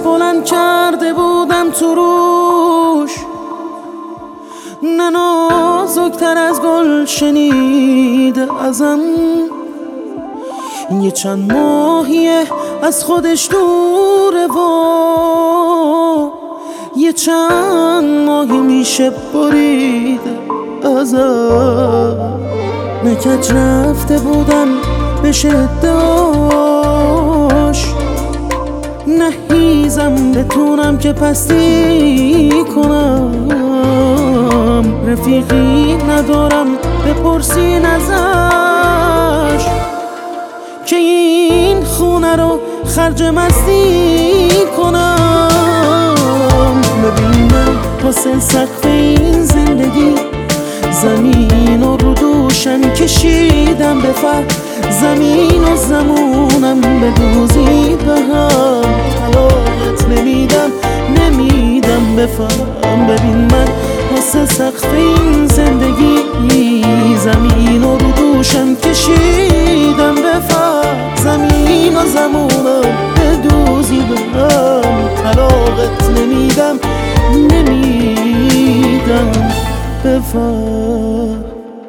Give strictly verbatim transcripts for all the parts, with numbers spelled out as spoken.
بلند کرده بودم تو روش، نه نازکتر از گل شنیده ازم. یه چند ماهیه از خودش دوره و یه چند ماهی میشه بریده ازم. نکج رفته بودم به شداش، نهیزم بتونم که پستی کنم. رفیقی ندارم بپرسین ازش که این خونه رو خرج مستی کنم. ببین من واسه سقف این زندگی زمین و رو دوشم کشیدم به فر، زمین و زمونم به دوزی به هم. طلاقت نمیدم نمیدم بفهم. ببین من واسه سقف این زندگی زمین و رو دوشم کشیدم به فر، زمین و زمونم به دوزی به هم. طلاقت نمیدم نمیدم بفهم.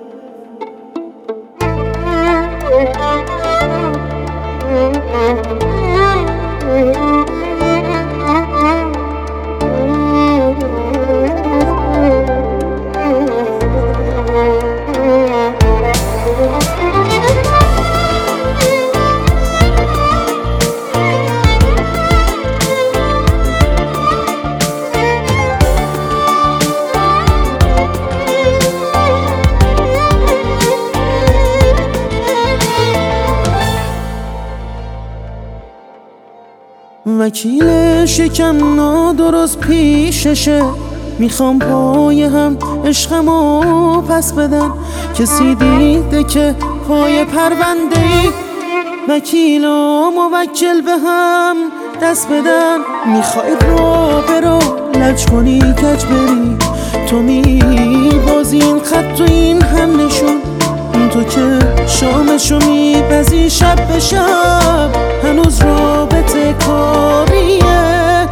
وکیل شکم نادرست پیششه، میخوام پای هم عشقمو پس بدن. کسی دیده که پای پرونده ای وکیل و موکل به هم دست بدن. میخوای رو برو لج کنی کج بری، تو میبازی این خط و این هم نشون. تو که شامشو میپزی شب به شب، هنوز رابطه کاریه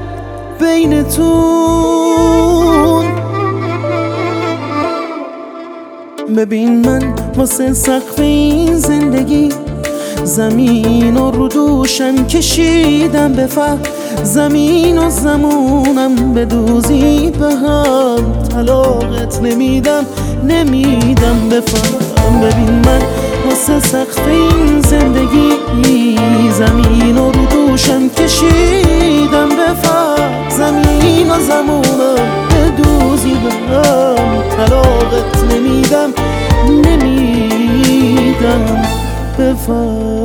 بینتون. ببین من واسه سقف این زندگی زمین و رو دوشم کشیدم به فر، زمین و زمونم به دوزی به هم. طلاقت نمیدم نمیدم بفهم. ببین من واسه سقف این زندگی زمین و رو دوشم کشیدم به فر، زمین و زمونم به دوزی به هم. طلاقت نمیدم نمیدم بفهم.